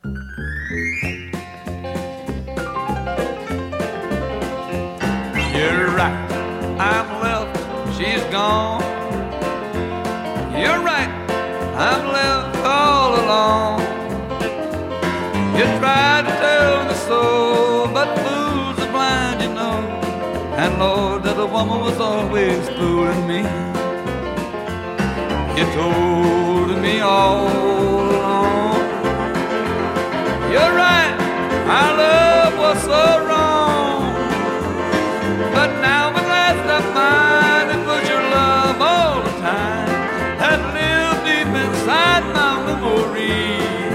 You're right, I'm left, she's gone. You're right, I'm left all alone. You tried to tell me so, but fools are blind, you know. And Lord, that a woman was always fooling me. You told me all along. You're right, our love was so wrong. But now at last I find it was your love all the time that lived deep inside my memory.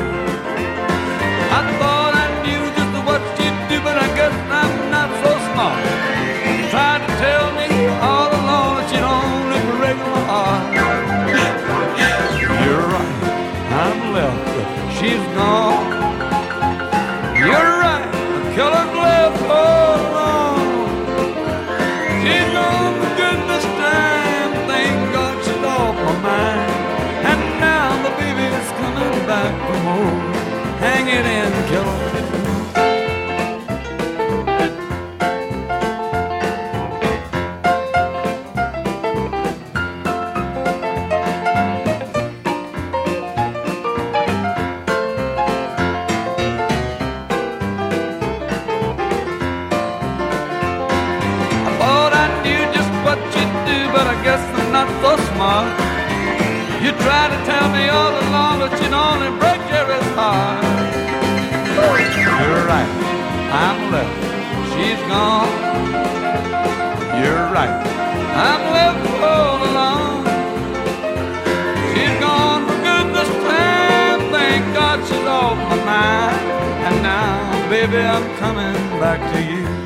I thought I knew just what you'd do, but I guess I'm not so smart. You tried to tell me all along that you'd only break my heart. You're right, I'm left, she's gone. You're right, the killer's left all alone. She's gone for goodness time, thank God she's off my mind. And now the baby's coming back for more. Hang it in, killer. You tried to tell me all along that you'd only break Jerry's heart. You're right, I'm left, she's gone. You're right, I'm left all alone. She's gone for good this time, thank God she's off my mind. And now, baby, I'm coming back to you.